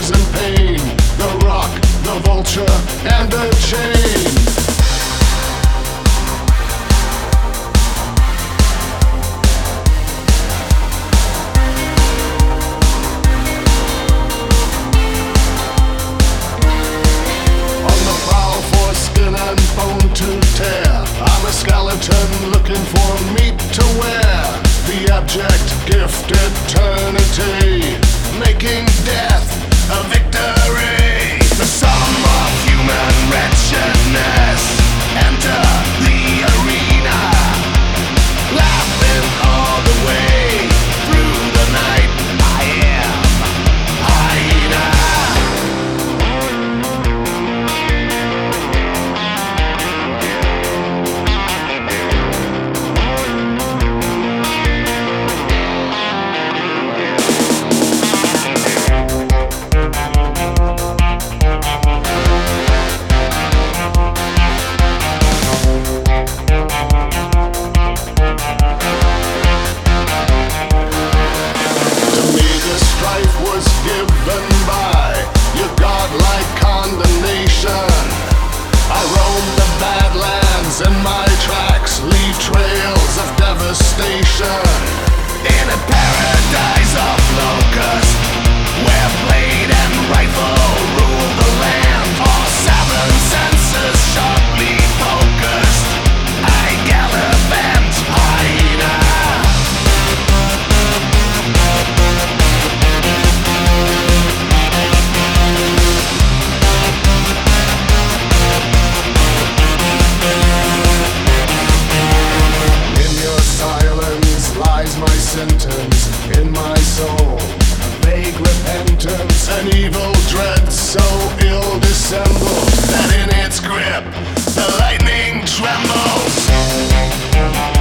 lives in pain. The rock, the vulture, and the chain. I'm a skeleton looking for meat to wear. The abject gift eternity, making death a victory. The sum of human wretchedness, enter the arena, laughing all the way through the night. I am hyena. Given by your godlike condemnation. I roam the badlands and my tracks leave trails of devastation. In a paradise of locusts, where blade and rifle rule the land, all seven senses sharply focused, I gallivant hyena. My sentence in my soul, a vague repentance, an evil dread so ill dissembled that in its grip the lightning trembles.